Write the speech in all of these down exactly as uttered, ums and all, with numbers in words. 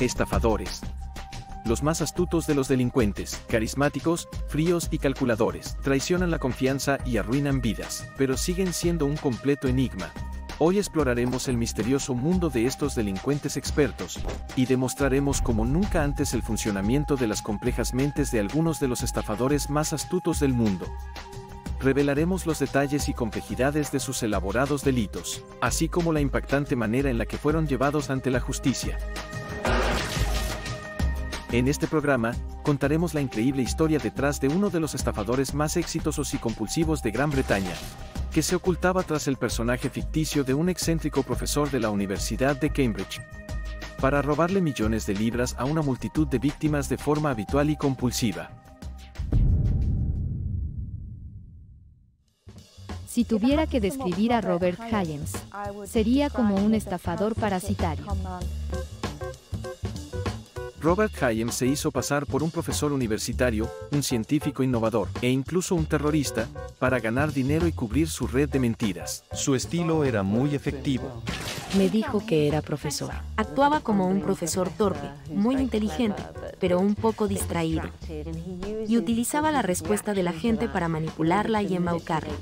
Estafadores. Los más astutos de los delincuentes, carismáticos, fríos y calculadores, traicionan la confianza y arruinan vidas, pero siguen siendo un completo enigma. Hoy exploraremos el misterioso mundo de estos delincuentes expertos, y demostraremos como nunca antes el funcionamiento de las complejas mentes de algunos de los estafadores más astutos del mundo. Revelaremos los detalles y complejidades de sus elaborados delitos, así como la impactante manera en la que fueron llevados ante la justicia. En este programa, contaremos la increíble historia detrás de uno de los estafadores más exitosos y compulsivos de Gran Bretaña, que se ocultaba tras el personaje ficticio de un excéntrico profesor de la Universidad de Cambridge, para robarle millones de libras a una multitud de víctimas de forma habitual y compulsiva. Si tuviera que describir a Robert Hyams, sería como un estafador parasitario. Robert Hyams se hizo pasar por un profesor universitario, un científico innovador, e incluso un terrorista, para ganar dinero y cubrir su red de mentiras. Su estilo era muy efectivo. Me dijo que era profesor. Actuaba como un profesor torpe, muy inteligente, pero un poco distraído. Y utilizaba la respuesta de la gente para manipularla y embaucarla.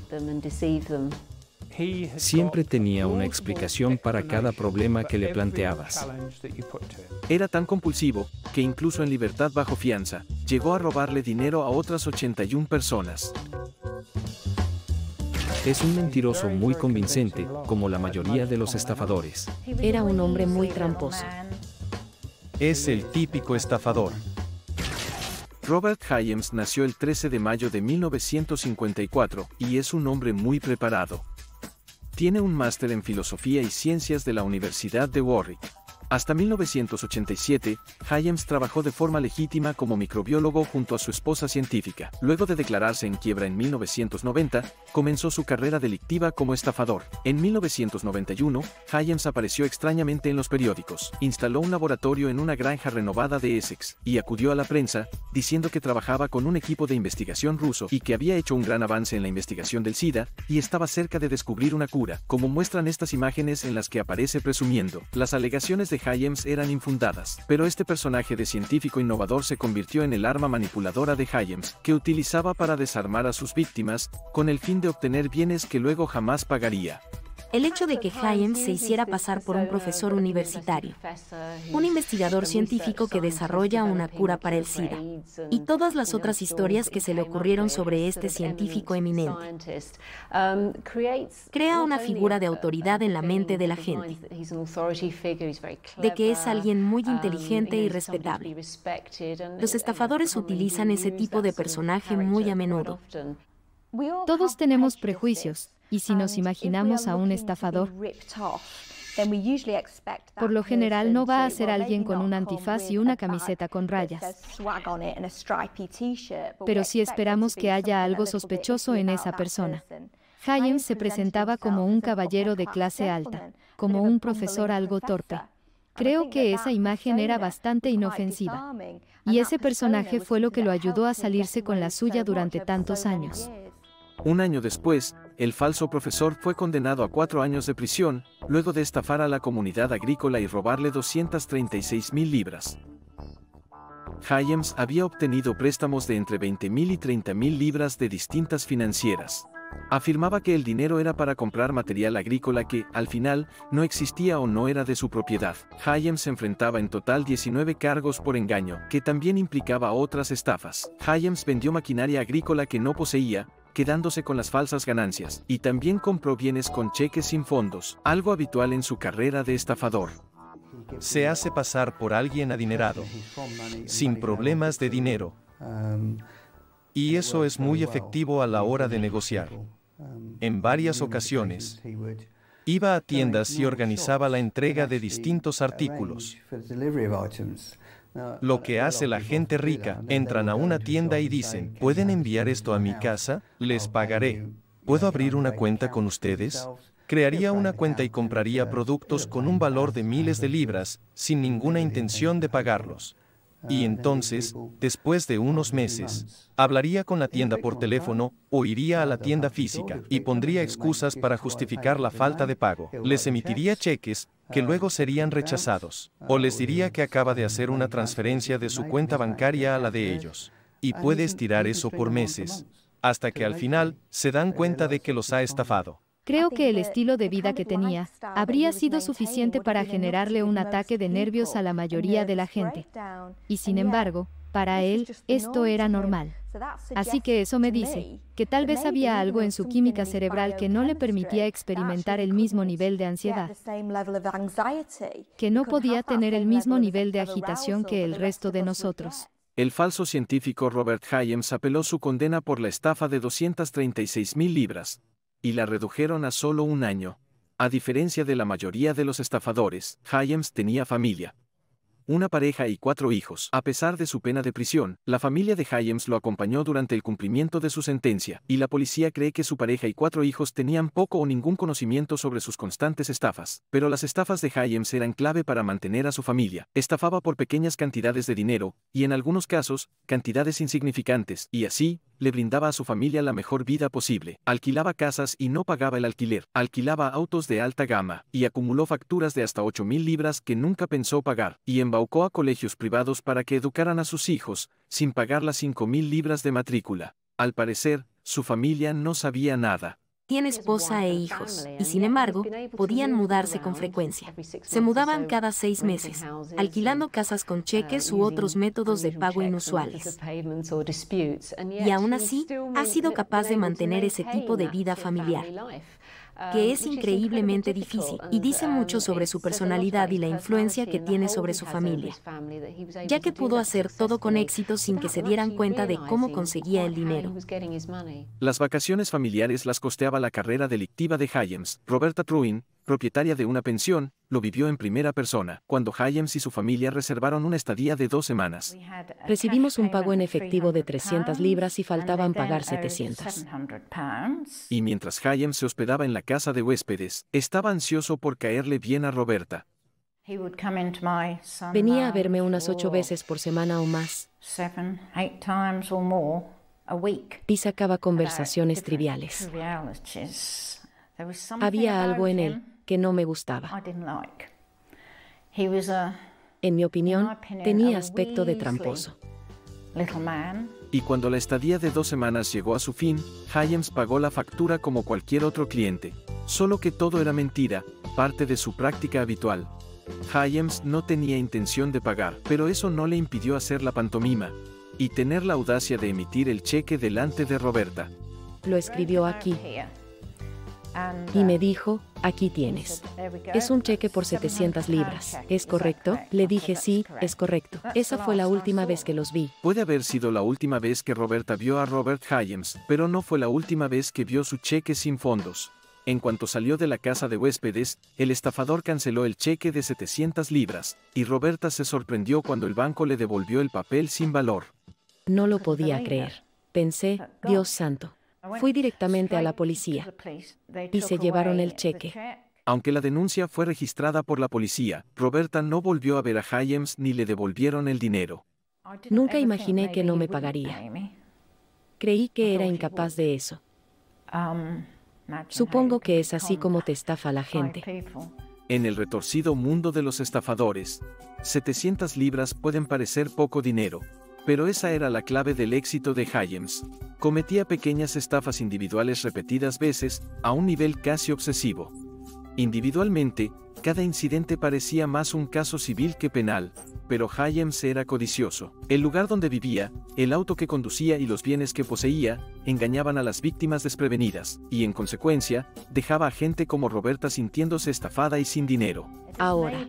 Siempre tenía una explicación para cada problema que le planteabas. Era tan compulsivo, que incluso en libertad bajo fianza, llegó a robarle dinero a otras ochenta y una personas. Es un mentiroso muy convincente, como la mayoría de los estafadores. Era un hombre muy tramposo. Es el típico estafador. Robert Hyams nació el trece de mayo de mil novecientos cincuenta y cuatro, y es un hombre muy preparado. Tiene un máster en Filosofía y Ciencias de la Universidad de Warwick. Hasta mil novecientos ochenta y siete, Hyams trabajó de forma legítima como microbiólogo junto a su esposa científica. Luego de declararse en quiebra en mil novecientos noventa, comenzó su carrera delictiva como estafador. En mil novecientos noventa y uno, Hyams apareció extrañamente en los periódicos, instaló un laboratorio en una granja renovada de Essex, y acudió a la prensa, diciendo que trabajaba con un equipo de investigación ruso y que había hecho un gran avance en la investigación del SIDA, y estaba cerca de descubrir una cura, como muestran estas imágenes en las que aparece presumiendo. Las alegaciones de Hyams eran infundadas, pero este personaje de científico innovador se convirtió en el arma manipuladora de Hyams, que utilizaba para desarmar a sus víctimas, con el fin de obtener bienes que luego jamás pagaría. El hecho de que Hyams se hiciera pasar por un profesor universitario, un investigador científico que desarrolla una cura para el SIDA, y todas las otras historias que se le ocurrieron sobre este científico eminente, crea una figura de autoridad en la mente de la gente, de que es alguien muy inteligente y respetable. Los estafadores utilizan ese tipo de personaje muy a menudo. Todos tenemos prejuicios, y si nos imaginamos a un estafador, por lo general no va a ser alguien con un antifaz y una camiseta con rayas. Pero sí esperamos que haya algo sospechoso en esa persona. Hyams se presentaba como un caballero de clase alta, como un profesor algo torpe. Creo que esa imagen era bastante inofensiva. Y ese personaje fue lo que lo ayudó a salirse con la suya durante tantos años. Un año después, el falso profesor fue condenado a cuatro años de prisión, luego de estafar a la comunidad agrícola y robarle doscientas treinta y seis mil libras. Hyams había obtenido préstamos de entre veinte mil y treinta mil libras de distintas financieras. Afirmaba que el dinero era para comprar material agrícola que, al final, no existía o no era de su propiedad. Hyams enfrentaba en total diecinueve cargos por engaño, que también implicaba otras estafas. Hyams vendió maquinaria agrícola que no poseía, quedándose con las falsas ganancias, y también compró bienes con cheques sin fondos, algo habitual en su carrera de estafador. Se hace pasar por alguien adinerado, sin problemas de dinero. Y eso es muy efectivo a la hora de negociar. En varias ocasiones, iba a tiendas y organizaba la entrega de distintos artículos. Lo que hace la gente rica, entran a una tienda y dicen, ¿pueden enviar esto a mi casa? Les pagaré. ¿Puedo abrir una cuenta con ustedes? Crearía una cuenta y compraría productos con un valor de miles de libras, sin ninguna intención de pagarlos. Y entonces, después de unos meses, hablaría con la tienda por teléfono, o iría a la tienda física, y pondría excusas para justificar la falta de pago. Les emitiría cheques, que luego serían rechazados, o les diría que acaba de hacer una transferencia de su cuenta bancaria a la de ellos. Y puede estirar eso por meses, hasta que al final se dan cuenta de que los ha estafado. Creo que el estilo de vida que tenía habría sido suficiente para generarle un ataque de nervios a la mayoría de la gente. Y sin embargo, para él, esto era normal. Así que eso me dice que tal vez había algo en su química cerebral que no le permitía experimentar el mismo nivel de ansiedad, que no podía tener el mismo nivel de agitación que el resto de nosotros. El falso científico Robert Hyams apeló su condena por la estafa de doscientas treinta y seis mil libras, y la redujeron a solo un año. A diferencia de la mayoría de los estafadores, Hyams tenía familia. Una pareja y cuatro hijos. A pesar de su pena de prisión, la familia de Hyams lo acompañó durante el cumplimiento de su sentencia, y la policía cree que su pareja y cuatro hijos tenían poco o ningún conocimiento sobre sus constantes estafas. Pero las estafas de Hyams eran clave para mantener a su familia. Estafaba por pequeñas cantidades de dinero, y en algunos casos, cantidades insignificantes, y así, le brindaba a su familia la mejor vida posible. Alquilaba casas y no pagaba el alquiler. Alquilaba autos de alta gama, y acumuló facturas de hasta ocho mil libras que nunca pensó pagar, y embaucó a colegios privados para que educaran a sus hijos, sin pagar las cinco mil libras de matrícula. Al parecer, su familia no sabía nada. Tiene esposa e hijos, y sin embargo, podían mudarse con frecuencia. Se mudaban cada seis meses, alquilando casas con cheques u otros métodos de pago inusuales. Y aún así, ha sido capaz de mantener ese tipo de vida familiar, que es increíblemente difícil, y dice mucho sobre su personalidad y la influencia que tiene sobre su familia, ya que pudo hacer todo con éxito sin que se dieran cuenta de cómo conseguía el dinero. Las vacaciones familiares las costeaba la carrera delictiva de Hyams. Roberta Truin, propietaria de una pensión, lo vivió en primera persona, cuando Hyams y su familia reservaron una estadía de dos semanas. Recibimos un pago en efectivo de trescientas libras y faltaban pagar setecientas. Y mientras Hyams se hospedaba en la casa de huéspedes, estaba ansioso por caerle bien a Roberta. Venía a verme unas ocho veces por semana o más, y sacaba conversaciones triviales. Había algo en él que no me gustaba. En mi opinión, tenía aspecto de tramposo. Y cuando la estadía de dos semanas llegó a su fin, Hyams pagó la factura como cualquier otro cliente. Solo que todo era mentira, parte de su práctica habitual. Hyams no tenía intención de pagar, pero eso no le impidió hacer la pantomima y tener la audacia de emitir el cheque delante de Roberta. Lo escribió aquí y me dijo, aquí tienes. Es un cheque por setecientas libras. ¿Es correcto? Le dije sí, es correcto. Esa fue la última vez que los vi. Puede haber sido la última vez que Roberta vio a Robert Hyams, pero no fue la última vez que vio su cheque sin fondos. En cuanto salió de la casa de huéspedes, el estafador canceló el cheque de setecientas libras, y Roberta se sorprendió cuando el banco le devolvió el papel sin valor. No lo podía creer. Pensé, Dios santo. Fui directamente a la policía y se llevaron el cheque. Aunque la denuncia fue registrada por la policía, Roberta no volvió a ver a Hyams ni le devolvieron el dinero. Nunca imaginé que no me pagaría. Creí que era incapaz de eso. Supongo que es así como te estafa la gente. En el retorcido mundo de los estafadores, setecientas libras pueden parecer poco dinero, pero esa era la clave del éxito de Hyams. Cometía pequeñas estafas individuales repetidas veces, a un nivel casi obsesivo. Individualmente, cada incidente parecía más un caso civil que penal, pero Hyams era codicioso. El lugar donde vivía, el auto que conducía y los bienes que poseía, engañaban a las víctimas desprevenidas, y en consecuencia, dejaba a gente como Roberta sintiéndose estafada y sin dinero. Ahora,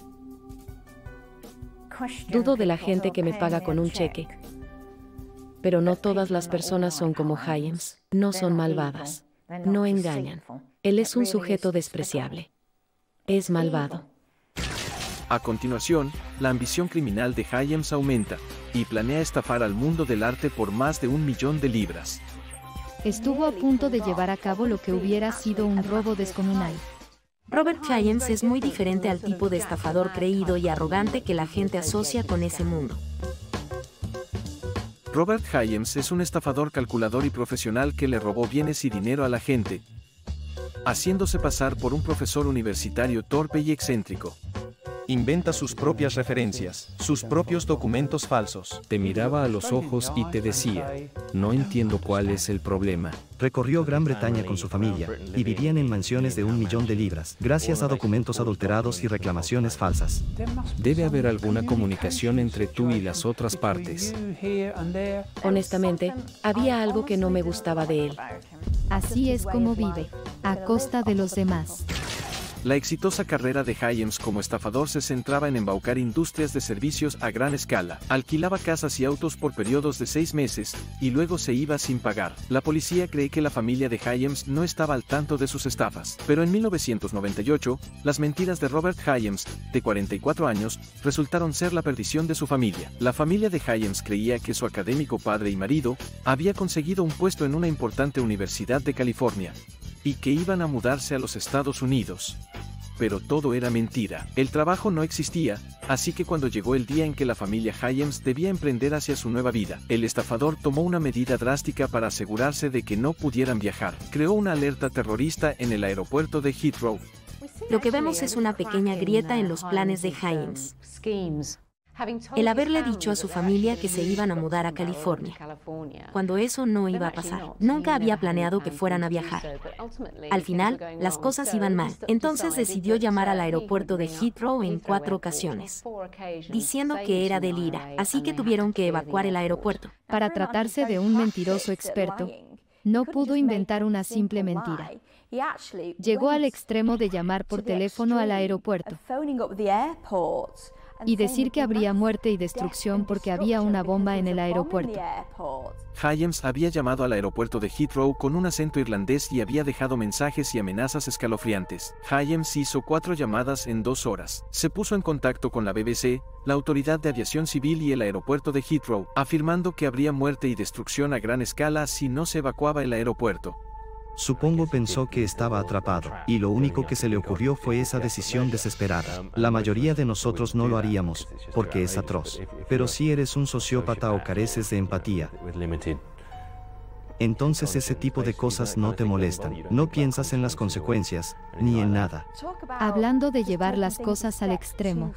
dudo de la gente que me paga con un cheque. Pero no todas las personas son como Hyams. No son malvadas. No engañan. Él es un sujeto despreciable. Es malvado. A continuación, la ambición criminal de Hyams aumenta, y planea estafar al mundo del arte por más de un millón de libras. Estuvo a punto de llevar a cabo lo que hubiera sido un robo descomunal. Robert Hyams es muy diferente al tipo de estafador creído y arrogante que la gente asocia con ese mundo. Robert Hyams es un estafador calculador y profesional que le robó bienes y dinero a la gente, haciéndose pasar por un profesor universitario torpe y excéntrico. Inventa sus propias referencias, sus propios documentos falsos. Te miraba a los ojos y te decía, no entiendo cuál es el problema. Recorrió Gran Bretaña con su familia, y vivían en mansiones de un millón de libras, gracias a documentos adulterados y reclamaciones falsas. Debe haber alguna comunicación entre tú y las otras partes. Honestamente, había algo que no me gustaba de él. Así es como vive, a costa de los demás. La exitosa carrera de Hyams como estafador se centraba en embaucar industrias de servicios a gran escala. Alquilaba casas y autos por periodos de seis meses, y luego se iba sin pagar. La policía cree que la familia de Hyams no estaba al tanto de sus estafas. Pero en mil novecientos noventa y ocho, las mentiras de Robert Hyams, de cuarenta y cuatro años, resultaron ser la perdición de su familia. La familia de Hyams creía que su académico padre y marido había conseguido un puesto en una importante universidad de California, y que iban a mudarse a los Estados Unidos. Pero todo era mentira. El trabajo no existía, así que cuando llegó el día en que la familia Hyams debía emprender hacia su nueva vida, el estafador tomó una medida drástica para asegurarse de que no pudieran viajar. Creó una alerta terrorista en el aeropuerto de Heathrow. Lo que vemos es una pequeña grieta en los planes de Hyams. El haberle dicho a su familia que se iban a mudar a California, cuando eso no iba a pasar. Nunca había planeado que fueran a viajar. Al final, las cosas iban mal. Entonces decidió llamar al aeropuerto de Heathrow en cuatro ocasiones, diciendo que era del IRA, así que tuvieron que evacuar el aeropuerto. Para tratarse de un mentiroso experto, no pudo inventar una simple mentira. Llegó al extremo de llamar por teléfono al aeropuerto y decir que habría muerte y destrucción porque había una bomba en el aeropuerto. Hyams había llamado al aeropuerto de Heathrow con un acento irlandés y había dejado mensajes y amenazas escalofriantes. Hyams hizo cuatro llamadas en dos horas. Se puso en contacto con la B B C, la Autoridad de Aviación Civil y el aeropuerto de Heathrow, afirmando que habría muerte y destrucción a gran escala si no se evacuaba el aeropuerto. Supongo pensó que estaba atrapado, y lo único que se le ocurrió fue esa decisión desesperada. La mayoría de nosotros no lo haríamos, porque es atroz. Pero si eres un sociópata o careces de empatía, entonces ese tipo de cosas no te molestan. No piensas en las consecuencias, ni en nada. Hablando de llevar las cosas al extremo,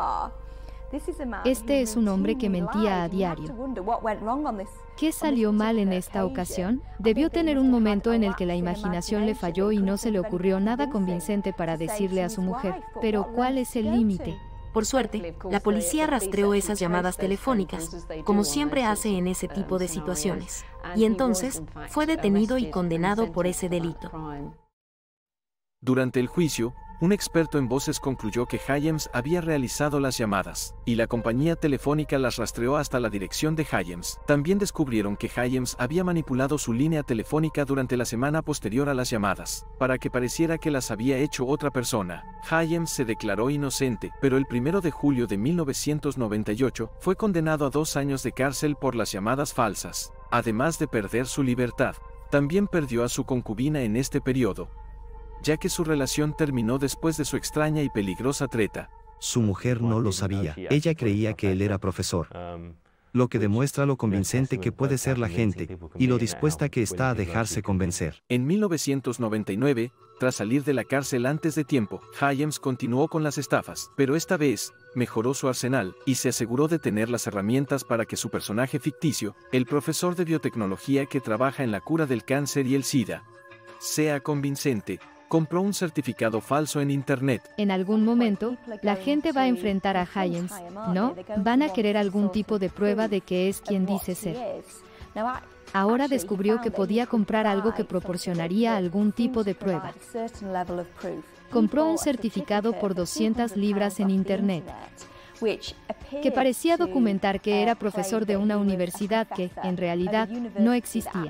este es un hombre que mentía a diario. ¿Qué salió mal en esta ocasión? Debió tener un momento en el que la imaginación le falló y no se le ocurrió nada convincente para decirle a su mujer. Pero ¿cuál es el límite? Por suerte, la policía rastreó esas llamadas telefónicas, como siempre hace en ese tipo de situaciones, y entonces fue detenido y condenado por ese delito. Durante el juicio, un experto en voces concluyó que Hyams había realizado las llamadas, y la compañía telefónica las rastreó hasta la dirección de Hyams. También descubrieron que Hyams había manipulado su línea telefónica durante la semana posterior a las llamadas, para que pareciera que las había hecho otra persona. Hyams se declaró inocente, pero el primero de julio de mil novecientos noventa y ocho fue condenado a dos años de cárcel por las llamadas falsas. Además de perder su libertad, también perdió a su concubina en este periodo, ya que su relación terminó después de su extraña y peligrosa treta. Su mujer no lo sabía. Ella creía que él era profesor, lo que demuestra lo convincente que puede ser la gente, y lo dispuesta que está a dejarse convencer. En mil novecientos noventa y nueve, tras salir de la cárcel antes de tiempo, Hyams continuó con las estafas, pero esta vez, mejoró su arsenal, y se aseguró de tener las herramientas para que su personaje ficticio, el profesor de biotecnología que trabaja en la cura del cáncer y el SIDA, sea convincente. Compró un certificado falso en Internet. En algún momento, la gente va a enfrentar a Hyams, ¿no? Van a querer algún tipo de prueba de que es quien dice ser. Ahora descubrió que podía comprar algo que proporcionaría algún tipo de prueba. Compró un certificado por doscientas libras en Internet, que parecía documentar que era profesor de una universidad que, en realidad, no existía,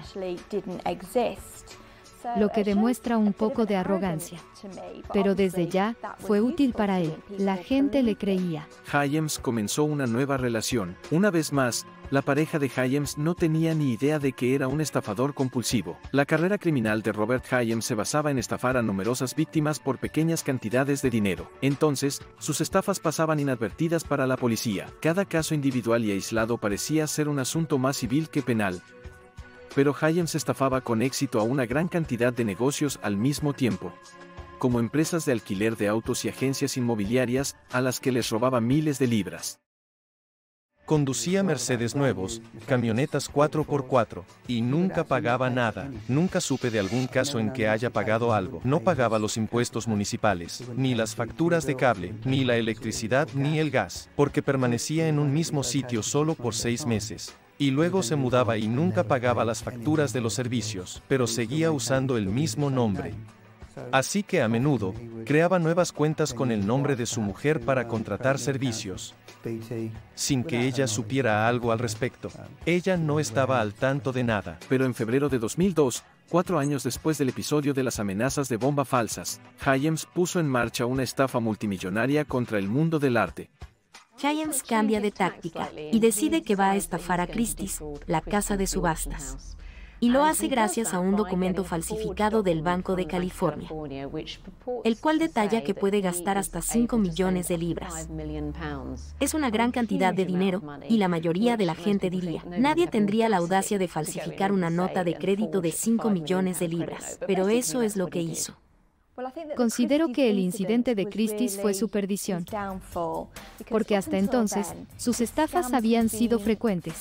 lo que demuestra un poco de arrogancia. Pero desde ya, fue útil para él. La gente le creía. Hyams comenzó una nueva relación. Una vez más, la pareja de Hyams no tenía ni idea de que era un estafador compulsivo. La carrera criminal de Robert Hyams se basaba en estafar a numerosas víctimas por pequeñas cantidades de dinero. Entonces, sus estafas pasaban inadvertidas para la policía. Cada caso individual y aislado parecía ser un asunto más civil que penal. Pero Hyams estafaba con éxito a una gran cantidad de negocios al mismo tiempo, como empresas de alquiler de autos y agencias inmobiliarias, a las que les robaba miles de libras. Conducía Mercedes nuevos, camionetas cuatro por cuatro, y nunca pagaba nada. Nunca supe de algún caso en que haya pagado algo. No pagaba los impuestos municipales, ni las facturas de cable, ni la electricidad ni el gas, porque permanecía en un mismo sitio solo por seis meses. Y luego se mudaba y nunca pagaba las facturas de los servicios, pero seguía usando el mismo nombre. Así que a menudo, creaba nuevas cuentas con el nombre de su mujer para contratar servicios, sin que ella supiera algo al respecto. Ella no estaba al tanto de nada. Pero en febrero de dos mil dos, cuatro años después del episodio de las amenazas de bomba falsas, Hyams puso en marcha una estafa multimillonaria contra el mundo del arte. Hyams cambia de táctica y decide que va a estafar a Christie's, la casa de subastas. Y lo hace gracias a un documento falsificado del Banco de California, el cual detalla que puede gastar hasta cinco millones de libras. Es una gran cantidad de dinero, y la mayoría de la gente diría, nadie tendría la audacia de falsificar una nota de crédito de cinco millones de libras, pero eso es lo que hizo. Considero que el incidente de Christie's fue su perdición, porque hasta entonces, sus estafas habían sido frecuentes,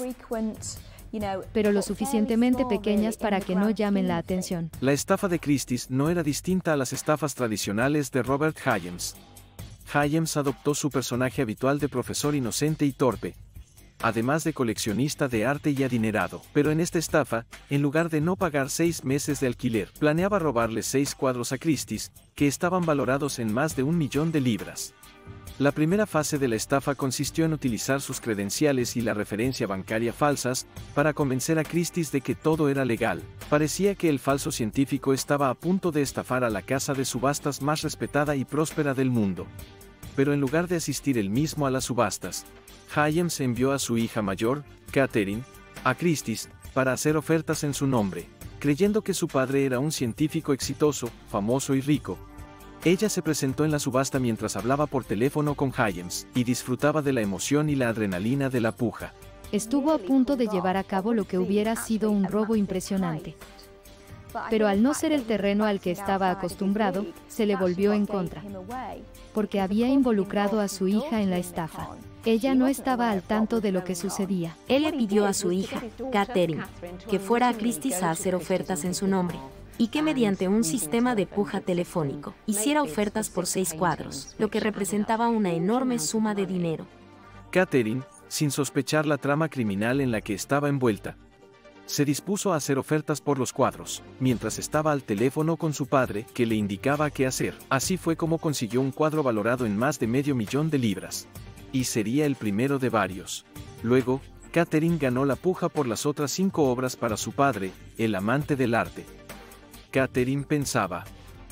pero lo suficientemente pequeñas para que no llamen la atención. La estafa de Christie's no era distinta a las estafas tradicionales de Robert Hyams. Hyams adoptó su personaje habitual de profesor inocente y torpe, además de coleccionista de arte y adinerado. Pero en esta estafa, en lugar de no pagar seis meses de alquiler, planeaba robarle seis cuadros a Christie's, que estaban valorados en más de un millón de libras. La primera fase de la estafa consistió en utilizar sus credenciales y la referencia bancaria falsas para convencer a Christie's de que todo era legal. Parecía que el falso científico estaba a punto de estafar a la casa de subastas más respetada y próspera del mundo. Pero en lugar de asistir él mismo a las subastas, Hyams envió a su hija mayor, Catherine, a Christie's para hacer ofertas en su nombre, creyendo que su padre era un científico exitoso, famoso y rico. Ella se presentó en la subasta mientras hablaba por teléfono con Hyams, y disfrutaba de la emoción y la adrenalina de la puja. Estuvo a punto de llevar a cabo lo que hubiera sido un robo impresionante. Pero al no ser el terreno al que estaba acostumbrado, se le volvió en contra, porque había involucrado a su hija en la estafa. Ella no estaba al tanto de lo que sucedía. Él le pidió a su hija, Catherine, que fuera a Christie's a hacer ofertas en su nombre, y que mediante un sistema de puja telefónico, hiciera ofertas por seis cuadros, lo que representaba una enorme suma de dinero. Catherine, sin sospechar la trama criminal en la que estaba envuelta, se dispuso a hacer ofertas por los cuadros, mientras estaba al teléfono con su padre, que le indicaba qué hacer. Así fue como consiguió un cuadro valorado en más de medio millón de libras. Y sería el primero de varios. Luego, Catherine ganó la puja por las otras cinco obras para su padre, el amante del arte. Catherine pensaba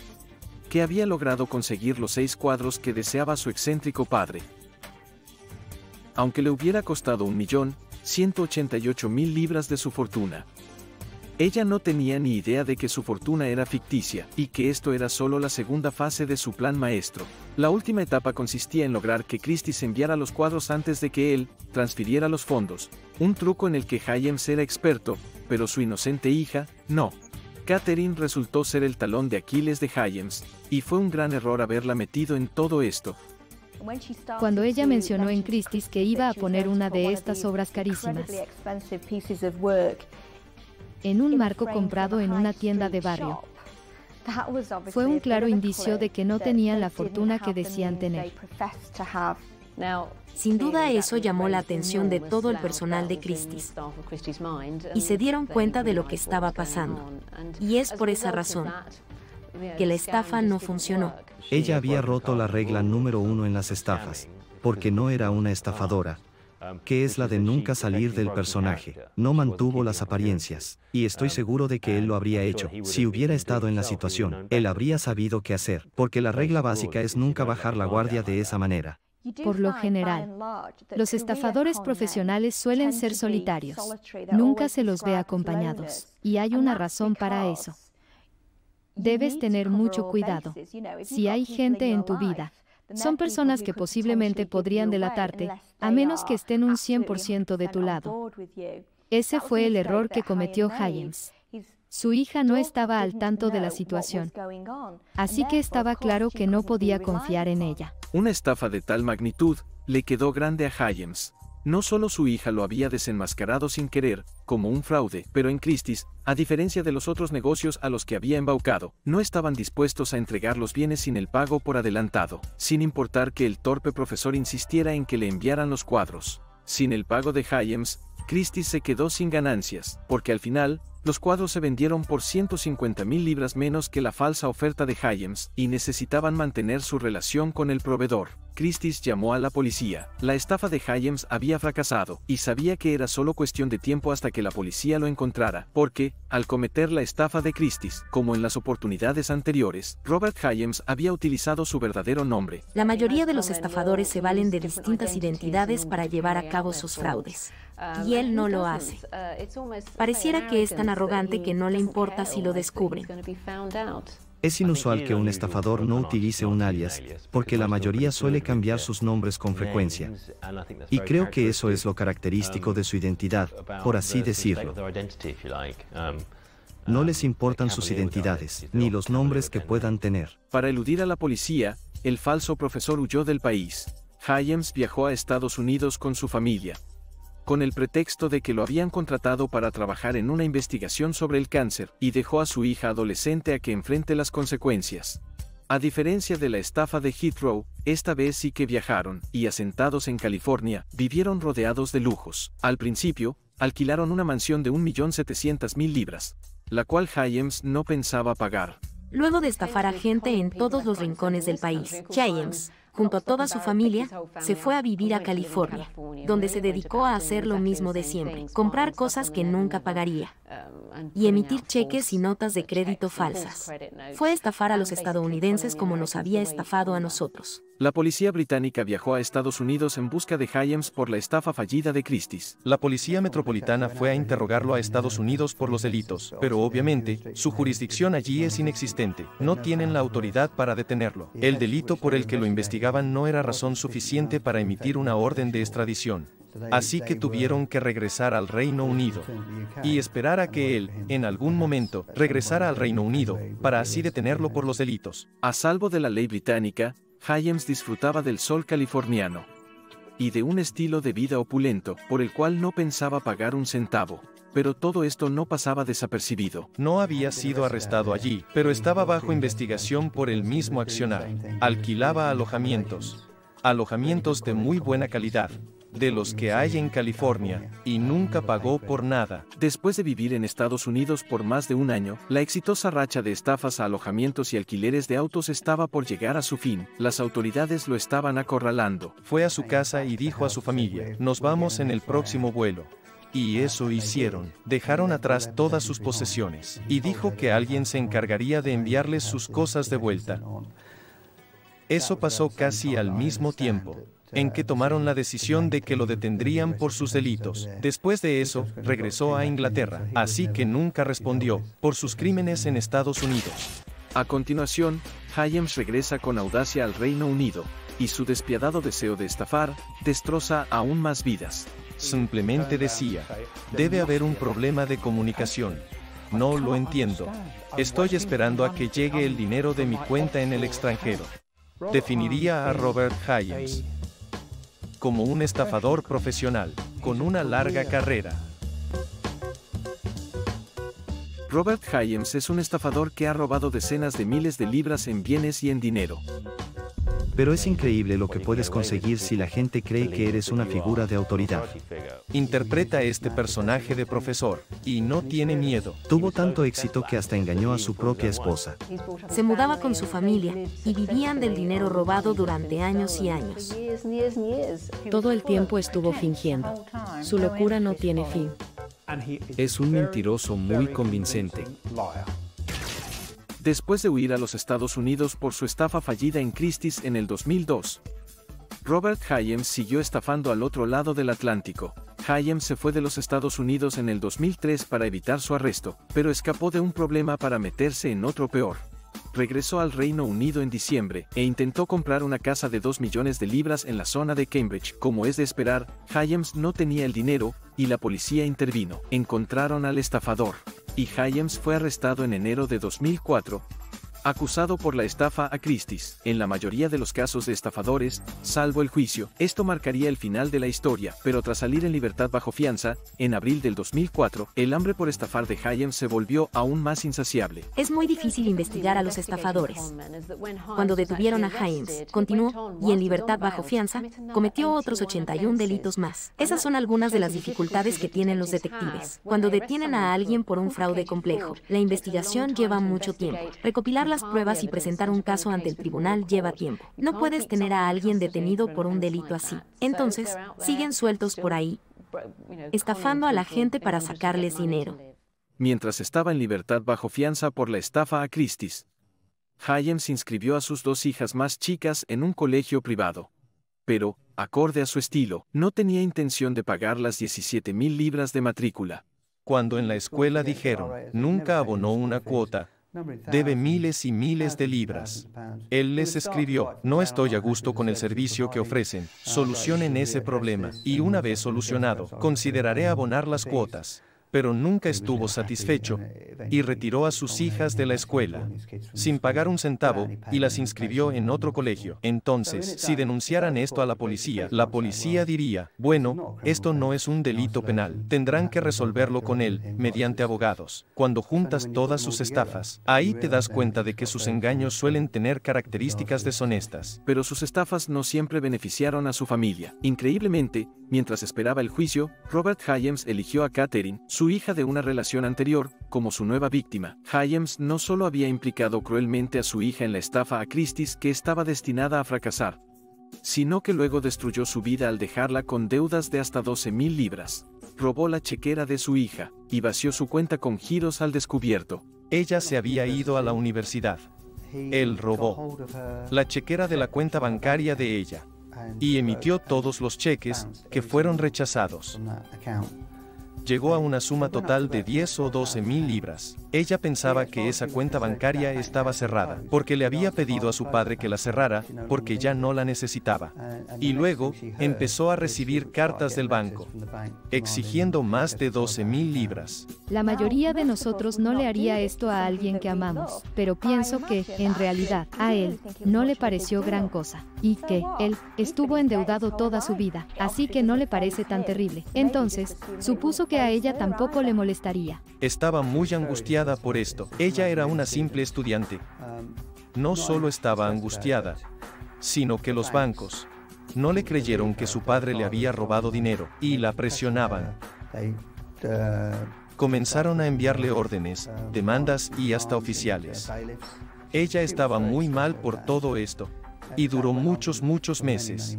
que había logrado conseguir los seis cuadros que deseaba su excéntrico padre. Aunque le hubiera costado un millón, ciento ochenta y ocho mil libras de su fortuna. Ella no tenía ni idea de que su fortuna era ficticia, y que esto era solo la segunda fase de su plan maestro. La última etapa consistía en lograr que Christie's enviara los cuadros antes de que él transfiriera los fondos, un truco en el que Hyams era experto, pero su inocente hija, no. Catherine resultó ser el talón de Aquiles de Hyams, y fue un gran error haberla metido en todo esto. Cuando ella mencionó en Christie's que iba a poner una de estas obras carísimas en un marco comprado en una tienda de barrio, fue un claro indicio de que no tenían la fortuna que decían tener. Sin duda eso llamó la atención de todo el personal de Christie's, y se dieron cuenta de lo que estaba pasando. Y es por esa razón que la estafa no funcionó. Ella había roto la regla número uno en las estafas, porque no era una estafadora, que es la de nunca salir del personaje. No mantuvo las apariencias, y estoy seguro de que él lo habría hecho. Si hubiera estado en la situación, él habría sabido qué hacer, porque la regla básica es nunca bajar la guardia de esa manera. Por lo general, los estafadores profesionales suelen ser solitarios. Nunca se los ve acompañados, y hay una razón para eso. Debes tener mucho cuidado. Si hay gente en tu vida, son personas que posiblemente podrían delatarte, a menos que estén un cien por ciento de tu lado. Ese fue el error que cometió Hyams. Su hija no estaba al tanto de la situación, así que estaba claro que no podía confiar en ella. Una estafa de tal magnitud le quedó grande a Hyams. No solo su hija lo había desenmascarado sin querer, como un fraude, pero en Christie's, a diferencia de los otros negocios a los que había embaucado, no estaban dispuestos a entregar los bienes sin el pago por adelantado, sin importar que el torpe profesor insistiera en que le enviaran los cuadros. Sin el pago de Hyams, Christie's se quedó sin ganancias, porque al final, los cuadros se vendieron por ciento cincuenta mil libras menos que la falsa oferta de Hyams, y necesitaban mantener su relación con el proveedor. Christie's llamó a la policía. La estafa de Hyams había fracasado, y sabía que era solo cuestión de tiempo hasta que la policía lo encontrara, porque, al cometer la estafa de Christie's, como en las oportunidades anteriores, Robert Hyams había utilizado su verdadero nombre. La mayoría de los estafadores se valen de distintas identidades para llevar a cabo sus fraudes. Y él no lo hace. Pareciera que es tan arrogante que no le importa si lo descubren. Es inusual que un estafador no utilice un alias, porque la mayoría suele cambiar sus nombres con frecuencia. Y creo que eso es lo característico de su identidad, por así decirlo. No les importan sus identidades, ni los nombres que puedan tener. Para eludir a la policía, el falso profesor huyó del país. Hyams viajó a Estados Unidos con su familia, con el pretexto de que lo habían contratado para trabajar en una investigación sobre el cáncer, y dejó a su hija adolescente a que enfrente las consecuencias. A diferencia de la estafa de Heathrow, esta vez sí que viajaron, y asentados en California, vivieron rodeados de lujos. Al principio, alquilaron una mansión de un millón setecientas mil libras, la cual Hyams no pensaba pagar. Luego de estafar a gente en todos los rincones del país, Hyams, junto a toda su familia, se fue a vivir a California, donde se dedicó a hacer lo mismo de siempre, comprar cosas que nunca pagaría y emitir cheques y notas de crédito falsas. Fue a estafar a los estadounidenses como nos había estafado a nosotros. La policía británica viajó a Estados Unidos en busca de Hyams por la estafa fallida de Christie's. La policía metropolitana fue a interrogarlo a Estados Unidos por los delitos, pero obviamente, su jurisdicción allí es inexistente. No tienen la autoridad para detenerlo. El delito por el que lo investigaban no era razón suficiente para emitir una orden de extradición. Así que tuvieron que regresar al Reino Unido y esperar a que él, en algún momento, regresara al Reino Unido, para así detenerlo por los delitos. A salvo de la ley británica, Hyams disfrutaba del sol californiano y de un estilo de vida opulento, por el cual no pensaba pagar un centavo. Pero todo esto no pasaba desapercibido. No había sido arrestado allí, pero estaba bajo investigación por el mismo accionar. Alquilaba alojamientos, alojamientos de muy buena calidad, de los que hay en California, y nunca pagó por nada. Después de vivir en Estados Unidos por más de un año, la exitosa racha de estafas a alojamientos y alquileres de autos estaba por llegar a su fin. Las autoridades lo estaban acorralando. Fue a su casa y dijo a su familia: "Nos vamos en el próximo vuelo". Y eso hicieron. Dejaron atrás todas sus posesiones, y dijo que alguien se encargaría de enviarles sus cosas de vuelta. Eso pasó casi al mismo tiempo en que tomaron la decisión de que lo detendrían por sus delitos. Después de eso, regresó a Inglaterra, así que nunca respondió por sus crímenes en Estados Unidos. A continuación, Hyams regresa con audacia al Reino Unido, y su despiadado deseo de estafar destroza aún más vidas. Simplemente decía: "Debe haber un problema de comunicación. No lo entiendo. Estoy esperando a que llegue el dinero de mi cuenta en el extranjero". Definiría a Robert Hyams como un estafador profesional, con una larga carrera. Robert Hyams es un estafador que ha robado decenas de miles de libras en bienes y en dinero. Pero es increíble lo que puedes conseguir si la gente cree que eres una figura de autoridad. Interpreta a este personaje de profesor, y no tiene miedo. Tuvo tanto éxito que hasta engañó a su propia esposa. Se mudaba con su familia, y vivían del dinero robado durante años y años. Todo el tiempo estuvo fingiendo. Su locura no tiene fin. Es un mentiroso muy convincente. Después de huir a los Estados Unidos por su estafa fallida en Christie's en el dos mil dos, Robert Hyams siguió estafando al otro lado del Atlántico. Hyams se fue de los Estados Unidos en el dos mil tres para evitar su arresto, pero escapó de un problema para meterse en otro peor. Regresó al Reino Unido en diciembre e intentó comprar una casa de dos millones de libras en la zona de Cambridge. Como es de esperar, Hyams no tenía el dinero y la policía intervino. Encontraron al estafador y Hyams fue arrestado en enero de dos mil cuatro. Acusado por la estafa a Christie's. En la mayoría de los casos de estafadores, salvo el juicio, esto marcaría el final de la historia, pero tras salir en libertad bajo fianza, en abril del dos mil cuatro, el hambre por estafar de Hyams se volvió aún más insaciable. Es muy difícil investigar a los estafadores. Cuando detuvieron a Hyams, continuó, y en libertad bajo fianza, cometió otros ochenta y uno delitos más. Esas son algunas de las dificultades que tienen los detectives. Cuando detienen a alguien por un fraude complejo, la investigación lleva mucho tiempo. Recopilar las pruebas y presentar un caso ante el tribunal lleva tiempo. No puedes tener a alguien detenido por un delito así. Entonces, siguen sueltos por ahí, estafando a la gente para sacarles dinero. Mientras estaba en libertad bajo fianza por la estafa a Christie's, Hyams inscribió a sus dos hijas más chicas en un colegio privado. Pero, acorde a su estilo, no tenía intención de pagar las diecisiete mil libras de matrícula. Cuando en la escuela dijeron, nunca abonó una cuota, debe miles y miles de libras. Él les escribió, no estoy a gusto con el servicio que ofrecen, solucionen ese problema, y una vez solucionado, consideraré abonar las cuotas. Pero nunca estuvo satisfecho, y retiró a sus hijas de la escuela, sin pagar un centavo, y las inscribió en otro colegio. Entonces, si denunciaran esto a la policía, la policía diría, bueno, esto no es un delito penal, tendrán que resolverlo con él, mediante abogados. Cuando juntas todas sus estafas, ahí te das cuenta de que sus engaños suelen tener características deshonestas. Pero sus estafas no siempre beneficiaron a su familia. Increíblemente, mientras esperaba el juicio, Robert Hyams eligió a Catherine, su hija de una relación anterior, como su nueva víctima. Hyams no solo había implicado cruelmente a su hija en la estafa a Christie's que estaba destinada a fracasar, sino que luego destruyó su vida al dejarla con deudas de hasta doce mil libras. Robó la chequera de su hija y vació su cuenta con giros al descubierto. Ella se había ido a la universidad. Él robó la chequera de la cuenta bancaria de ella y emitió todos los cheques que fueron rechazados. Llegó a una suma total de diez o doce mil libras. Ella pensaba que esa cuenta bancaria estaba cerrada, porque le había pedido a su padre que la cerrara, porque ya no la necesitaba. Y luego, empezó a recibir cartas del banco, exigiendo más de doce mil libras. La mayoría de nosotros no le haría esto a alguien que amamos, pero pienso que, en realidad, a él no le pareció gran cosa, y que él estuvo endeudado toda su vida, así que no le parece tan terrible. Entonces, supuso que a ella tampoco le molestaría. Estaba muy angustiada por esto. Ella era una simple estudiante. No solo estaba angustiada, sino que los bancos no le creyeron que su padre le había robado dinero, y la presionaban. Comenzaron a enviarle órdenes, demandas y hasta oficiales. Ella estaba muy mal por todo esto, y duró muchos, muchos meses.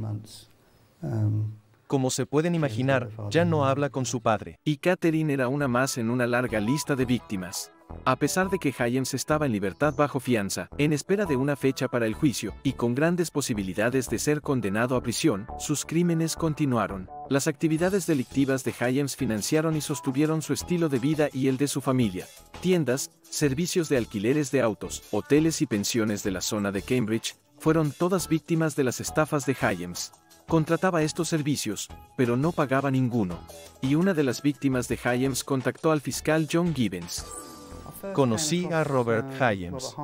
Como se pueden imaginar, ya no habla con su padre. Y Catherine era una más en una larga lista de víctimas. A pesar de que Hyams estaba en libertad bajo fianza, en espera de una fecha para el juicio, y con grandes posibilidades de ser condenado a prisión, sus crímenes continuaron. Las actividades delictivas de Hyams financiaron y sostuvieron su estilo de vida y el de su familia. Tiendas, servicios de alquileres de autos, hoteles y pensiones de la zona de Cambridge, fueron todas víctimas de las estafas de Hyams. Contrataba estos servicios, pero no pagaba ninguno. Y una de las víctimas de Hyams contactó al fiscal John Gibbons. Conocí a Robert Hyams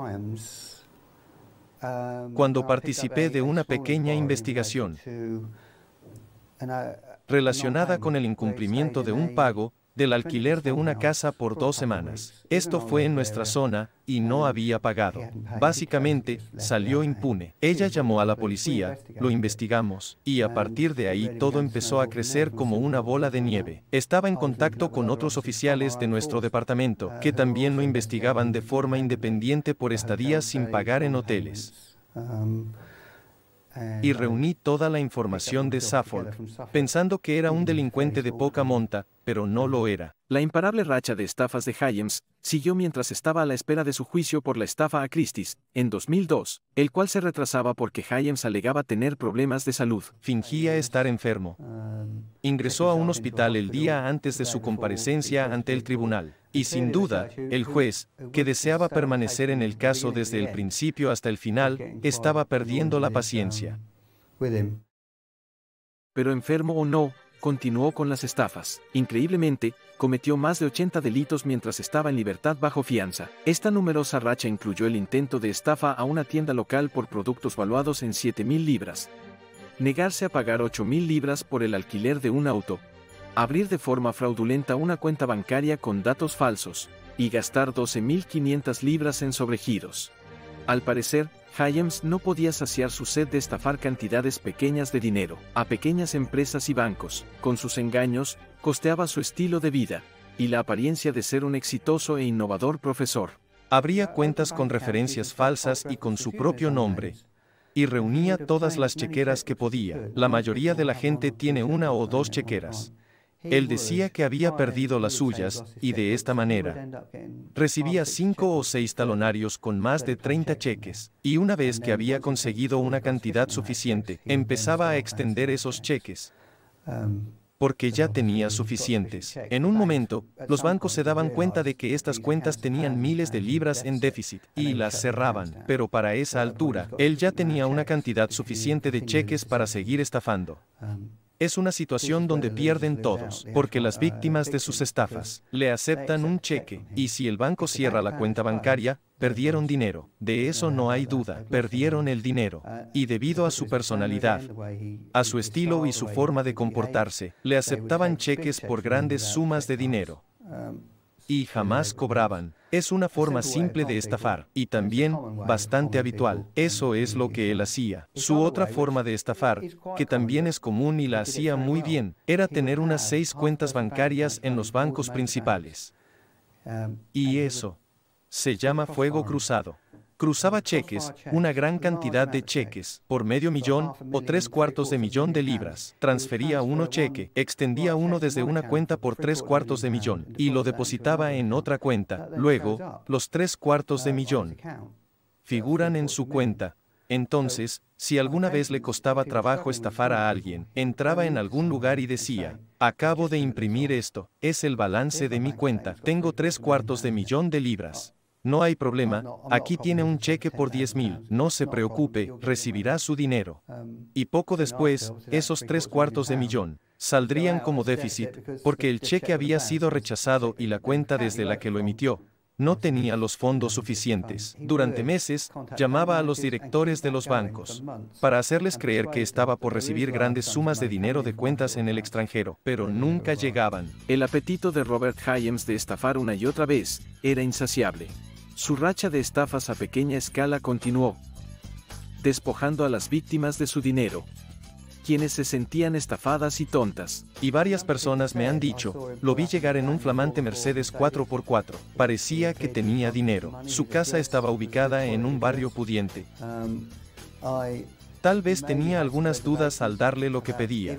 cuando participé de una pequeña investigación relacionada con el incumplimiento de un pago del alquiler de una casa por dos semanas. Esto fue en nuestra zona, y no había pagado. Básicamente, salió impune. Ella llamó a la policía, lo investigamos, y a partir de ahí todo empezó a crecer como una bola de nieve. Estaba en contacto con otros oficiales de nuestro departamento, que también lo investigaban de forma independiente por estadías sin pagar en hoteles. Y reuní toda la información de Suffolk, pensando que era un delincuente de poca monta, pero no lo era. La imparable racha de estafas de Hyams siguió mientras estaba a la espera de su juicio por la estafa a Christie's, en dos mil dos, el cual se retrasaba porque Hyams alegaba tener problemas de salud. Fingía estar enfermo. Ingresó a un hospital el día antes de su comparecencia ante el tribunal. Y sin duda, el juez, que deseaba permanecer en el caso desde el principio hasta el final, estaba perdiendo la paciencia. Pero enfermo o no, continuó con las estafas. Increíblemente, cometió más de ochenta delitos mientras estaba en libertad bajo fianza. Esta numerosa racha incluyó el intento de estafa a una tienda local por productos valuados en siete mil libras, negarse a pagar ocho mil libras por el alquiler de un auto, abrir de forma fraudulenta una cuenta bancaria con datos falsos, y gastar doce mil quinientas libras en sobregiros. Al parecer, Hyams no podía saciar su sed de estafar cantidades pequeñas de dinero a pequeñas empresas y bancos. Con sus engaños, costeaba su estilo de vida y la apariencia de ser un exitoso e innovador profesor. Abría cuentas con referencias falsas y con su propio nombre, y reunía todas las chequeras que podía. La mayoría de la gente tiene una o dos chequeras. Él decía que había perdido las suyas, y de esta manera recibía cinco o seis talonarios con más de treinta cheques, y una vez que había conseguido una cantidad suficiente, empezaba a extender esos cheques, porque ya tenía suficientes. En un momento, los bancos se daban cuenta de que estas cuentas tenían miles de libras en déficit, y las cerraban, pero para esa altura, él ya tenía una cantidad suficiente de cheques para seguir estafando. Es una situación donde pierden todos, porque las víctimas de sus estafas le aceptan un cheque, y si el banco cierra la cuenta bancaria, perdieron dinero. De eso no hay duda, perdieron el dinero. Y debido a su personalidad, a su estilo y su forma de comportarse, le aceptaban cheques por grandes sumas de dinero. Y jamás cobraban. Es una forma simple de estafar, y también bastante habitual. Eso es lo que él hacía. Su otra forma de estafar, que también es común y la hacía muy bien, era tener unas seis cuentas bancarias en los bancos principales. Y eso se llama fuego cruzado. Cruzaba cheques, una gran cantidad de cheques, por medio millón o tres cuartos de millón de libras. Transfería uno cheque, extendía uno desde una cuenta por tres cuartos de millón, y lo depositaba en otra cuenta. Luego, los tres cuartos de millón figuran en su cuenta. Entonces, si alguna vez le costaba trabajo estafar a alguien, entraba en algún lugar y decía: acabo de imprimir esto, es el balance de mi cuenta, tengo tres cuartos de millón de libras. No hay problema, aquí tiene un cheque por diez mil, no se preocupe, recibirá su dinero. Y poco después, esos tres cuartos de millón saldrían como déficit, porque el cheque había sido rechazado y la cuenta desde la que lo emitió no tenía los fondos suficientes. Durante meses, llamaba a los directores de los bancos para hacerles creer que estaba por recibir grandes sumas de dinero de cuentas en el extranjero, pero nunca llegaban. El apetito de Robert Hyams de estafar una y otra vez era insaciable. Su racha de estafas a pequeña escala continuó, despojando a las víctimas de su dinero, quienes se sentían estafadas y tontas. Y varias personas me han dicho, lo vi llegar en un flamante Mercedes cuatro por cuatro, parecía que tenía dinero, su casa estaba ubicada en un barrio pudiente. Tal vez tenía algunas dudas al darle lo que pedía,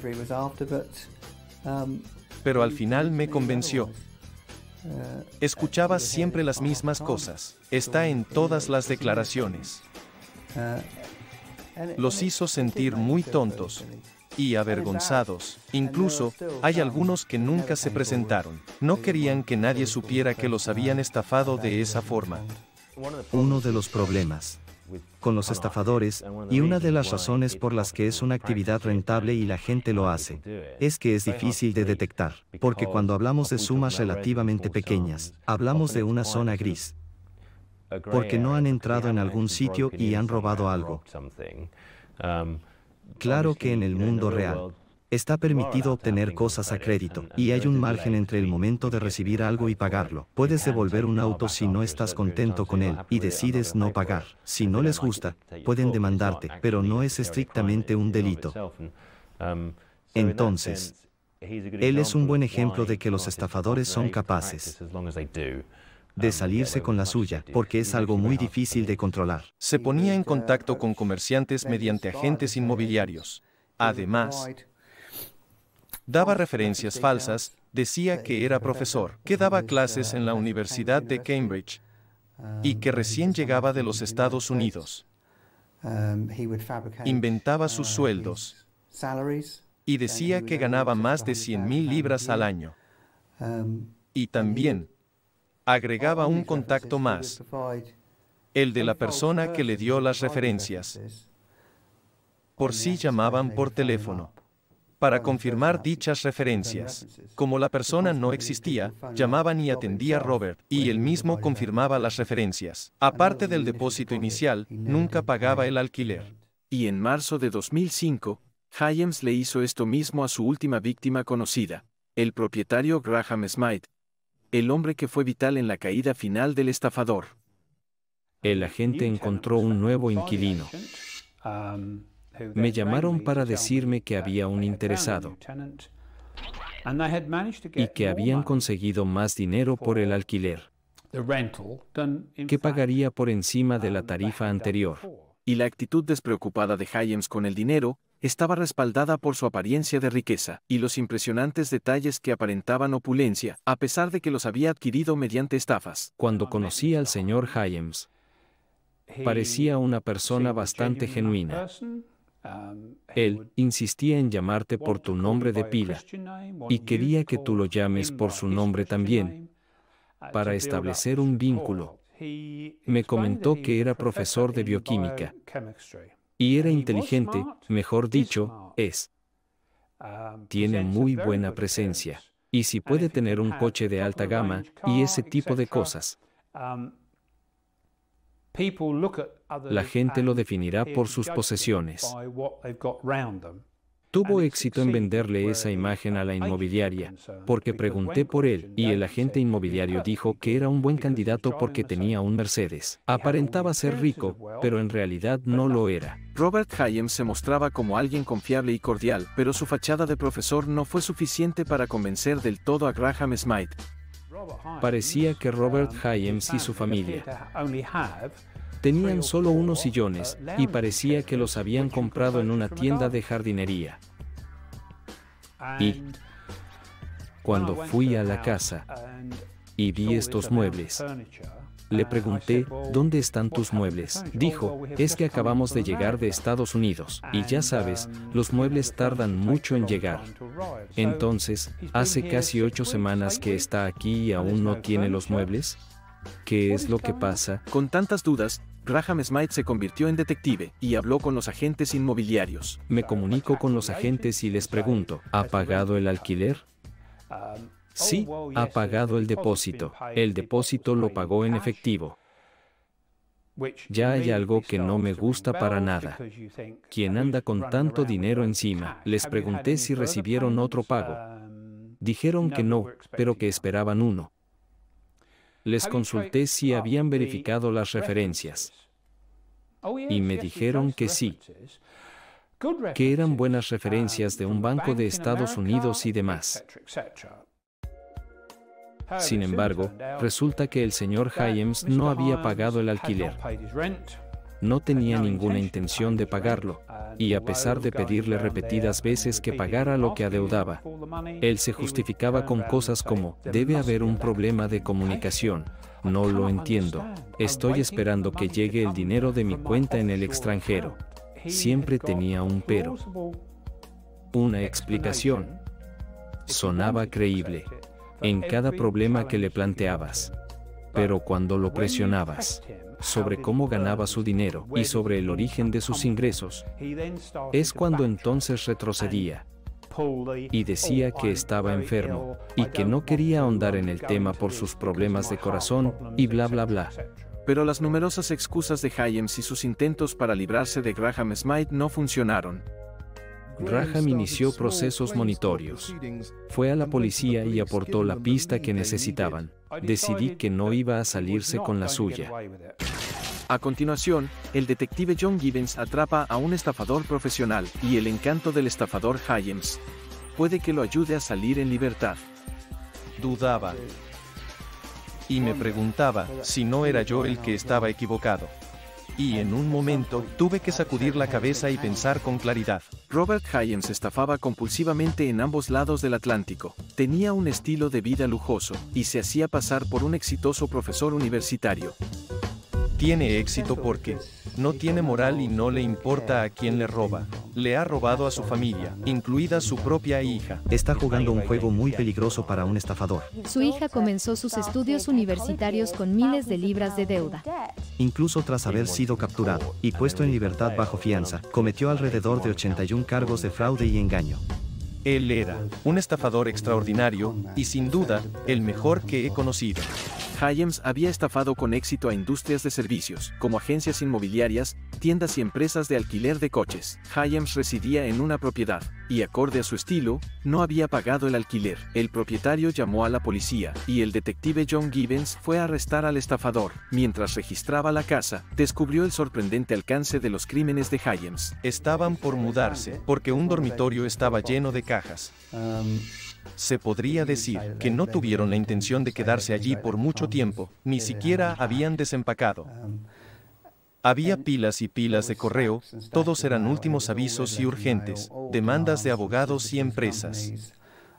pero al final me convenció. Escuchaba siempre las mismas cosas, está en todas las declaraciones. Los hizo sentir muy tontos y avergonzados. Incluso, hay algunos que nunca se presentaron. No querían que nadie supiera que los habían estafado de esa forma. Uno de los problemas con los estafadores, y una de las razones por las que es una actividad rentable y la gente lo hace, es que es difícil de detectar, porque cuando hablamos de sumas relativamente pequeñas, hablamos de una zona gris, porque no han entrado en algún sitio y han robado algo. Claro que en el mundo real está permitido obtener cosas a crédito, y hay un margen entre el momento de recibir algo y pagarlo. Puedes devolver un auto si no estás contento con él, y decides no pagar. Si no les gusta, pueden demandarte, pero no es estrictamente un delito. Entonces, él es un buen ejemplo de que los estafadores son capaces de salirse con la suya, porque es algo muy difícil de controlar. Se ponía en contacto con comerciantes mediante agentes inmobiliarios. Además, daba referencias falsas, decía que era profesor, que daba clases en la Universidad de Cambridge y que recién llegaba de los Estados Unidos. Inventaba sus sueldos y decía que ganaba más de cien mil libras al año. Y también Agregaba un contacto más, el de la persona que le dio las referencias. Por sí llamaban por teléfono para confirmar dichas referencias. Como la persona no existía, llamaban y atendía Robert, y él mismo confirmaba las referencias. Aparte del depósito inicial, nunca pagaba el alquiler. Y en marzo de dos mil cinco, Hyams le hizo esto mismo a su última víctima conocida, el propietario Graham Smythe, el hombre que fue vital en la caída final del estafador. El agente encontró un nuevo inquilino. Me llamaron para decirme que había un interesado y que habían conseguido más dinero por el alquiler, que pagaría por encima de la tarifa anterior. Y la actitud despreocupada de Hyams con el dinero estaba respaldada por su apariencia de riqueza y los impresionantes detalles que aparentaban opulencia, a pesar de que los había adquirido mediante estafas. Cuando conocí al señor Hyams, parecía una persona bastante genuina. Él insistía en llamarte por tu nombre de pila y quería que tú lo llames por su nombre también, para establecer un vínculo. Me comentó que era profesor de bioquímica y era inteligente, mejor dicho, es. Tiene muy buena presencia y si puede tener un coche de alta gama y ese tipo de cosas. La gente lo definirá por sus posesiones. Tuvo éxito en venderle esa imagen a la inmobiliaria, porque pregunté por él, y el agente inmobiliario dijo que era un buen candidato porque tenía un Mercedes. Aparentaba ser rico, pero en realidad no lo era. Robert Hyams se mostraba como alguien confiable y cordial, pero su fachada de profesor no fue suficiente para convencer del todo a Graham Smythe. Parecía que Robert Hyams y su familia tenían solo unos sillones, y parecía que los habían comprado en una tienda de jardinería. Y cuando fui a la casa y vi estos muebles, le pregunté, ¿dónde están tus muebles? Dijo, es que acabamos de llegar de Estados Unidos, y ya sabes, los muebles tardan mucho en llegar. Entonces, ¿hace casi ocho semanas que está aquí y aún no tiene los muebles? ¿Qué es lo que pasa? Con tantas dudas, Graham Smythe se convirtió en detective y habló con los agentes inmobiliarios. Me comunico con los agentes y les pregunto, ¿ha pagado el alquiler? Sí, ha pagado el depósito. El depósito lo pagó en efectivo. Ya hay algo que no me gusta para nada. ¿Quién anda con tanto dinero encima? Les pregunté si recibieron otro pago. Dijeron que no, pero que esperaban uno. Les consulté si habían verificado las referencias. Y me dijeron que sí, que eran buenas referencias de un banco de Estados Unidos y demás. Sin embargo, resulta que el señor Hyams no había pagado el alquiler. No tenía ninguna intención de pagarlo, y a pesar de pedirle repetidas veces que pagara lo que adeudaba, él se justificaba con cosas como, debe haber un problema de comunicación, no lo entiendo, estoy esperando que llegue el dinero de mi cuenta en el extranjero. Siempre tenía un pero, una explicación. Sonaba creíble en cada problema que le planteabas, pero cuando lo presionabas sobre cómo ganaba su dinero y sobre el origen de sus ingresos, es cuando entonces retrocedía y decía que estaba enfermo y que no quería ahondar en el tema por sus problemas de corazón y bla bla bla. Pero las numerosas excusas de Hyams y sus intentos para librarse de Graham Smythe no funcionaron. Graham inició procesos monitorios. Fue a la policía y aportó la pista que necesitaban. Decidí que no iba a salirse con la suya. A continuación, el detective John Gibbons atrapa a un estafador profesional, y el encanto del estafador Hyams puede que lo ayude a salir en libertad. Dudaba. Y me preguntaba si no era yo el que estaba equivocado. Y en un momento, tuve que sacudir la cabeza y pensar con claridad. Robert Hyams estafaba compulsivamente en ambos lados del Atlántico. Tenía un estilo de vida lujoso, y se hacía pasar por un exitoso profesor universitario. Tiene éxito porque no tiene moral y no le importa a quién le roba. Le ha robado a su familia, incluida su propia hija. Está jugando un juego muy peligroso para un estafador. Su hija comenzó sus estudios universitarios con miles de libras de deuda. Incluso tras haber sido capturado y puesto en libertad bajo fianza, cometió alrededor de ochenta y un cargos de fraude y engaño. Él era un estafador extraordinario y sin duda el mejor que he conocido. Hyams había estafado con éxito a industrias de servicios, como agencias inmobiliarias, tiendas y empresas de alquiler de coches. Hyams residía en una propiedad, y acorde a su estilo, no había pagado el alquiler. El propietario llamó a la policía, y el detective John Gibbons fue a arrestar al estafador. Mientras registraba la casa, descubrió el sorprendente alcance de los crímenes de Hyams. Estaban por mudarse, porque un dormitorio estaba lleno de cajas. Se podría decir que no tuvieron la intención de quedarse allí por mucho tiempo, ni siquiera habían desempacado. Había pilas y pilas de correo, todos eran últimos avisos y urgentes, demandas de abogados y empresas.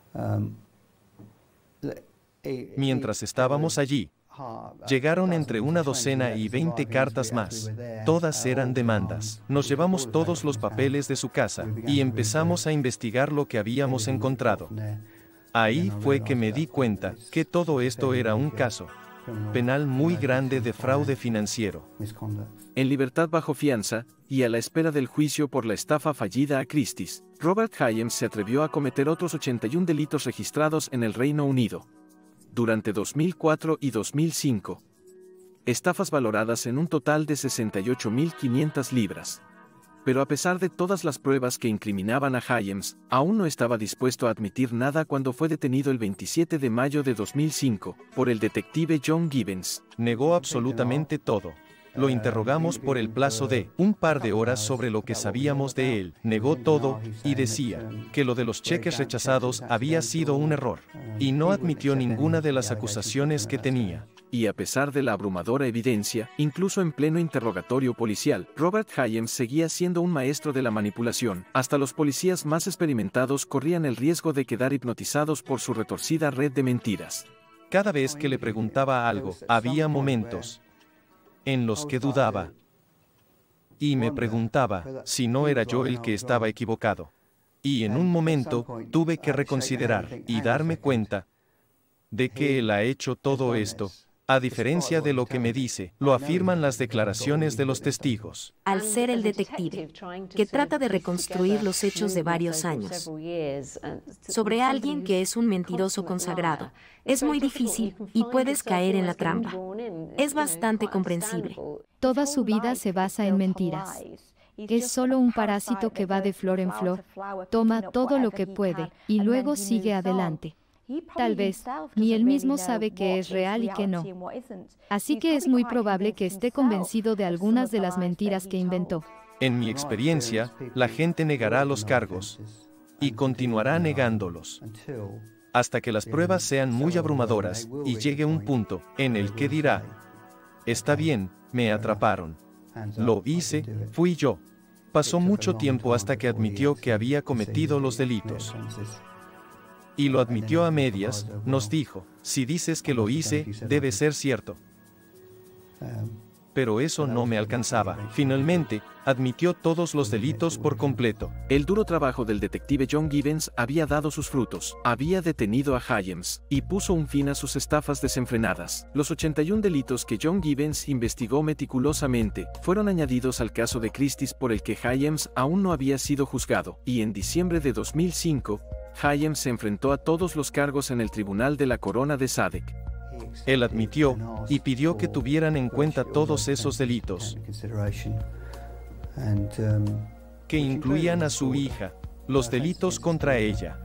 Mientras estábamos allí, llegaron entre una docena y veinte cartas más. Todas eran demandas. Nos llevamos todos los papeles de su casa y empezamos a investigar lo que habíamos encontrado. Ahí fue que me di cuenta que todo esto era un caso penal muy grande de fraude financiero. En libertad bajo fianza, y a la espera del juicio por la estafa fallida a Christie's, Robert Hyams se atrevió a cometer otros ochenta y un delitos registrados en el Reino Unido. Durante dos mil cuatro y dos mil cinco. Estafas valoradas en un total de sesenta y ocho mil quinientas libras. Pero a pesar de todas las pruebas que incriminaban a Hyams, aún no estaba dispuesto a admitir nada cuando fue detenido el veintisiete de mayo de dos mil cinco, por el detective John Gibbons. Negó absolutamente todo. Lo interrogamos por el plazo de un par de horas sobre lo que sabíamos de él. Negó todo, y decía que lo de los cheques rechazados había sido un error, y no admitió ninguna de las acusaciones que tenía. Y a pesar de la abrumadora evidencia, incluso en pleno interrogatorio policial, Robert Hyams seguía siendo un maestro de la manipulación. Hasta los policías más experimentados corrían el riesgo de quedar hipnotizados por su retorcida red de mentiras. Cada vez que le preguntaba algo, había momentos en los que dudaba y me preguntaba si no era yo el que estaba equivocado. Y en un momento tuve que reconsiderar y darme cuenta de que él ha hecho todo esto. A diferencia de lo que me dice, lo afirman las declaraciones de los testigos. Al ser el detective, que trata de reconstruir los hechos de varios años, sobre alguien que es un mentiroso consagrado, es muy difícil y puedes caer en la trampa. Es bastante comprensible. Toda su vida se basa en mentiras. Es solo un parásito que va de flor en flor, toma todo lo que puede y luego sigue adelante. Tal vez, ni él mismo sabe que es real y que no. Así que es muy probable que esté convencido de algunas de las mentiras que inventó. En mi experiencia, la gente negará los cargos y continuará negándolos hasta que las pruebas sean muy abrumadoras y llegue un punto en el que dirá: está bien, me atraparon. Lo hice, fui yo. Pasó mucho tiempo hasta que admitió que había cometido los delitos. Y lo admitió a medias, nos dijo: si dices que lo hice, debe ser cierto. Pero eso no me alcanzaba. Finalmente, admitió todos los delitos por completo. El duro trabajo del detective John Gibbons había dado sus frutos. Había detenido a Hyams y puso un fin a sus estafas desenfrenadas. Los ochenta y un delitos que John Gibbons investigó meticulosamente fueron añadidos al caso de Christie's, por el que Hyams aún no había sido juzgado, y en diciembre de dos mil cinco, Hyams se enfrentó a todos los cargos en el Tribunal de la Corona de Sadek. Él admitió y pidió que tuvieran en cuenta todos esos delitos, que incluían a su hija, los delitos contra ella,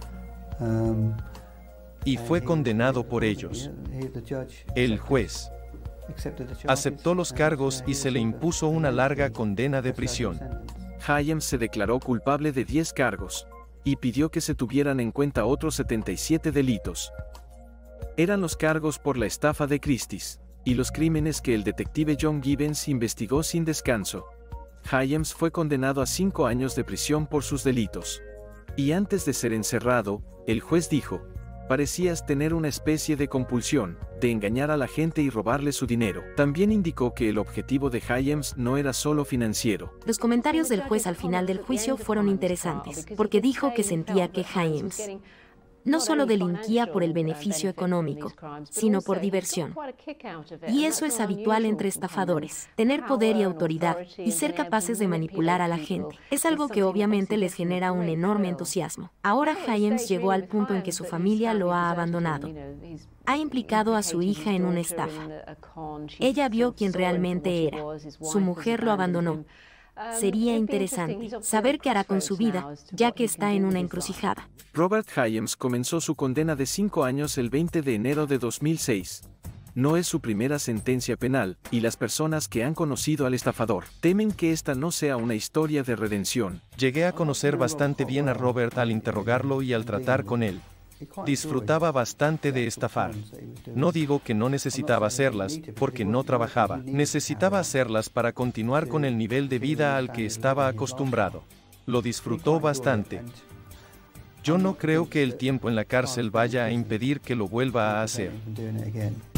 y fue condenado por ellos. El juez aceptó los cargos y se le impuso una larga condena de prisión. Hyams se declaró culpable de diez cargos y pidió que se tuvieran en cuenta otros setenta y siete delitos. Eran los cargos por la estafa de Christie's y los crímenes que el detective John Gibbons investigó sin descanso. Hyams fue condenado a cinco años de prisión por sus delitos. Y antes de ser encerrado, el juez dijo: parecías tener una especie de compulsión, de engañar a la gente y robarle su dinero. También indicó que el objetivo de Hyams no era solo financiero. Los comentarios del juez al final del juicio fueron interesantes, porque dijo que sentía que Hyams no solo delinquía por el beneficio económico, sino por diversión. Y eso es habitual entre estafadores, tener poder y autoridad y ser capaces de manipular a la gente. Es algo que obviamente les genera un enorme entusiasmo. Ahora Hyams llegó al punto en que su familia lo ha abandonado. Ha implicado a su hija en una estafa. Ella vio quién realmente era. Su mujer lo abandonó. Sería interesante saber qué hará con su vida, ya que está en una encrucijada. Robert Hyams comenzó su condena de cinco años el veinte de enero de dos mil seis. No es su primera sentencia penal, y las personas que han conocido al estafador temen que esta no sea una historia de redención. Llegué a conocer bastante bien a Robert al interrogarlo y al tratar con él. Disfrutaba bastante de estafar. No digo que no necesitaba hacerlas, porque no trabajaba. Necesitaba hacerlas para continuar con el nivel de vida al que estaba acostumbrado. Lo disfrutó bastante. Yo no creo que el tiempo en la cárcel vaya a impedir que lo vuelva a hacer.